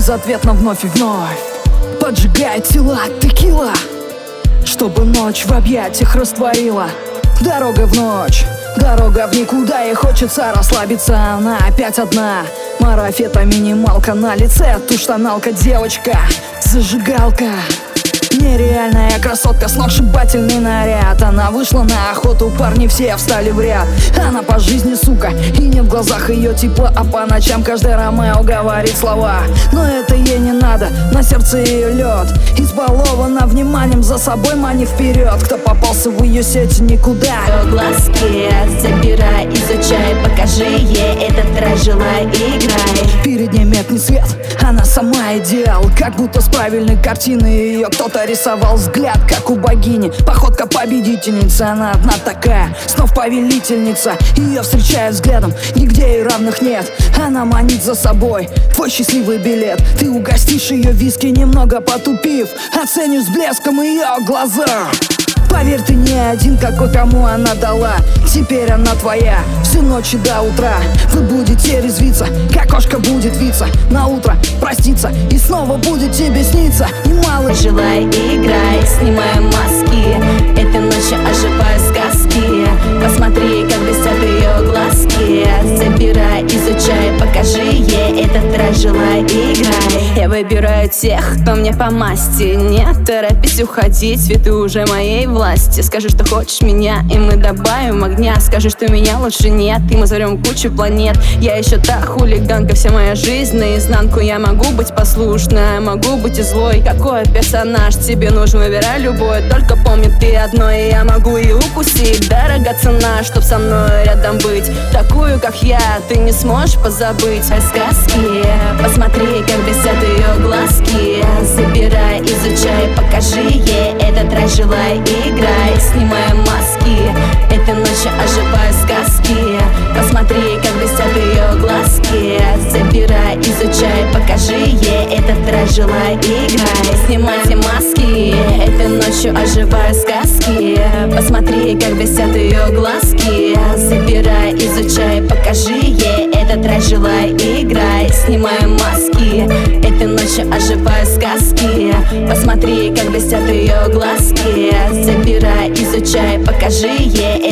безответно вновь и вновь поджигает тела текила, чтобы ночь в объятиях растворила. Дорога в ночь, дорога в никуда, и хочется расслабиться, она опять одна. Марафета, минималка на лице, тушь-тоналка, девочка, зажигалка. Нереальная красотка, сногсшибательный наряд. Она вышла на охоту, парни все встали в ряд. Она по жизни сука, и нет в глазах ее тепла, а по ночам каждый Ромео говорит слова. Но это ей не надо, на сердце ее лед. Избалована вниманием, за собой мани вперед. Кто попался в ее сети, никуда. Ее глазки забирай, изучай, покажи ей этот рай, желай, играй. Перед ней медный свет, она сама идеал. Как будто с правильной картины ее кто-то рисовал. Взгляд, как у богини, походка победительницы. Она одна такая, снов повелительница. Ее встречают взглядом, нигде ей равных нет. Она манит за собой, твой счастливый билет. Ты угостишь ее виски, немного потупив, оценишь с блеском ее глаза. Поверь, ты не один, какой кому она дала. Теперь она твоя, всю ночь и до утра. Вы будете резвиться, как кошка будет виться. На утро проститься, и снова будет тебе сниться. Немало желай, играй, снимаем маски. Этой ночью оживают сказки. Посмотри, как блестят ее глазки. Забирай, изучай, покажи ей этот рай, желай, играй. Я выбираю тех, кто мне по масти. Не торопись уходить, ведь ты уже моей власти. Скажи, что хочешь меня, и мы добавим огня. Скажи, что меня лучше нет, и мы взорвем кучу планет. Я еще та хулиганка, вся моя жизнь наизнанку. Я могу быть послушной, могу быть и злой. Какой персонаж тебе нужен, выбирай любой. Только помни ты одно, и я могу и укусить. Дорога цена, чтоб со мной рядом быть. Такую, как я, ты не сможешь позабыть. Сказки, посмотри, как блестят ее глазки. Забирай, изучай, покажи ей этот рай, желай, играй. Снимаем маски, этой ночью оживают сказки. Посмотри, как блестят ее глазки. Забирай, изучай, покажи ей этот рай, желай, играй. Снимайте маски, этой ночью оживают сказки. Посмотри, как блестят ее глазки. Забирай, изучай, покажи ей этот рай, желай, играй. Снимаем маски, этой ночью оживают сказки. Посмотри, как блестят ее глазки. Забирай, изучай, покажи ей